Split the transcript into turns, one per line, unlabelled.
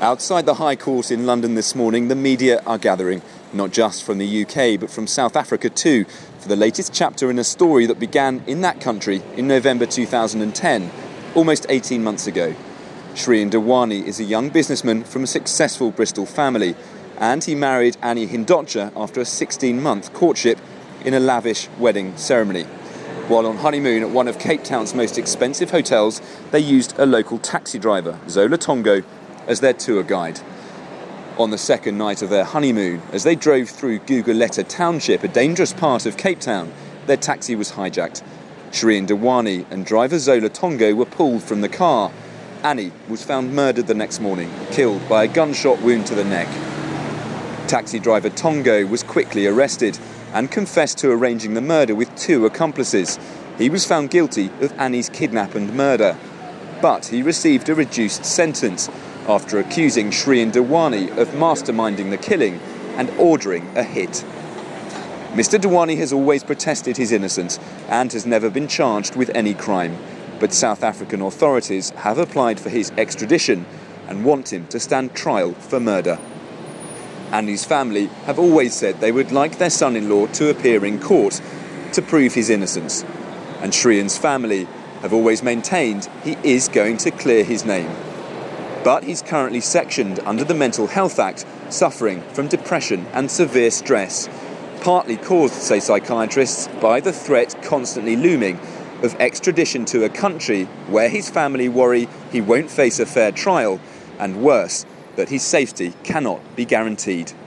Outside the High Court in London this morning, the media are gathering, not just from the UK, but from South Africa too, for the latest chapter in a story that began in that country in November 2010, almost 18 months ago. Shrien Dewani is a young businessman from a successful Bristol family, and he married Annie Hindocha after a 16-month courtship in a lavish wedding ceremony. While on honeymoon at one of Cape Town's most expensive hotels, they used a local taxi driver, Zola Tongo, as their tour guide. On the second night of their honeymoon, as they drove through Gugulethu Township, a dangerous part of Cape Town, their taxi was hijacked. Shrien Dewani and driver Zola Tongo were pulled from the car. Annie was found murdered the next morning, killed by a gunshot wound to the neck. Taxi driver Tongo was quickly arrested and confessed to arranging the murder with two accomplices. He was found guilty of Annie's kidnap and murder, but he received a reduced sentence after accusing Shrien Dewani of masterminding the killing and ordering a hit. Mr. Dewani has always protested his innocence and has never been charged with any crime, but South African authorities have applied for his extradition and want him to stand trial for murder. Annie's family have always said they would like their son-in-law to appear in court to prove his innocence, and Shrien's family have always maintained he is going to clear his name. But he's currently sectioned under the Mental Health Act, suffering from depression and severe stress, partly caused, say psychiatrists, by the threat constantly looming of extradition to a country where his family worry he won't face a fair trial, and worse, that his safety cannot be guaranteed.